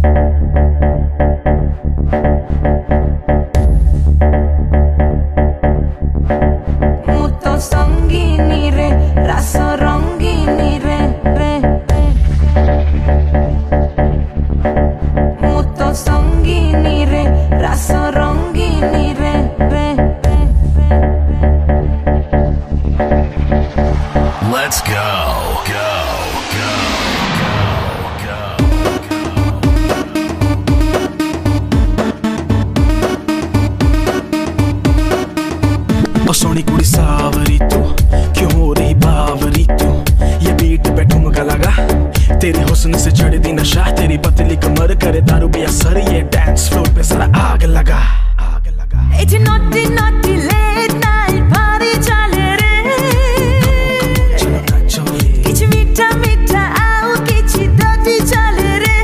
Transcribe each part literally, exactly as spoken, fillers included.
Let's go, go, go, go, go. ओ सोनी कुड़ी सावरी तू क्यों हो रही बावरी तू, ये बीट पे ठुमका लगा तेरी हुस्न से चढ़ दी नशा, तेरी पतली कमर करे दारू पे असर, ये डांस फ्लोर पे सारा आग लगा आग लगा। It's naughty naughty late night party chale re, kichh meetha meetha aao kichh dirty chale re,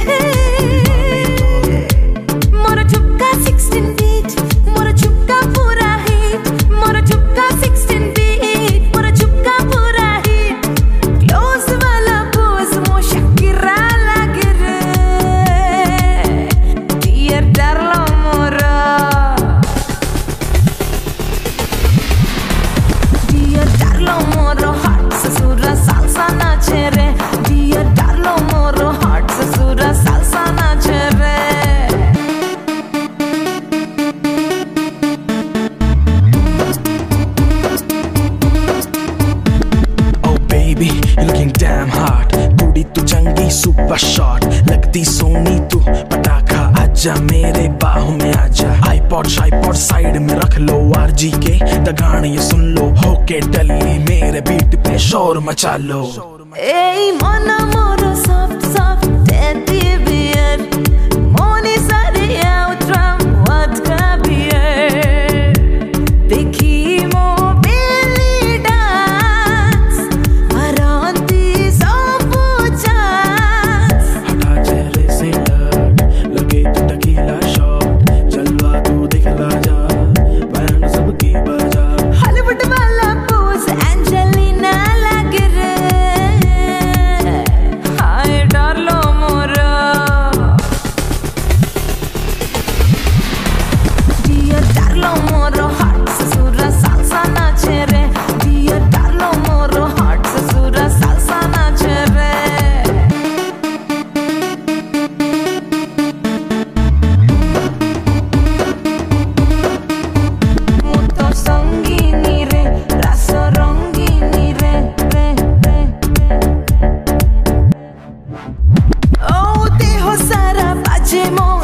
mora chupka sixteen beat, mora chupka pura hit, mora chupka sixteen beat, mora chupka pura hit, close wala pose mo shakira lage re, dear darlo mora Darlo moro heart se sura salsa nache re, dear darlo moro heart se sura salsa nache re. Oh baby, you're looking damn hot, कुड़ी तू चंगी super shot, लगती सोनी तू पटाखा, आजा मेरे बाहों में आजा, iPod शाइपॉड साइड में रख लो, आरजी के दगान ये सुन लो, होके डली मेरे बीट पे शोर मचा लो। Hey mona moro soft soft teddy bear, moni sare outram vodka beer, dekhi mo belly dance, maranti sofu chance, हटा चेहरे से लग लगे तो टकीला शॉट, जलवा तू दिखला जा बैंड सबकी बजा, Hollywood wala pose Angelina lage re, hi darlo mora dear darlo moro heart se sura salsa nache re, dear darlo moro heart se sura salsa nache re. Muto sangini re, raso rongini re, re, re, re. Oh deho sara baje mo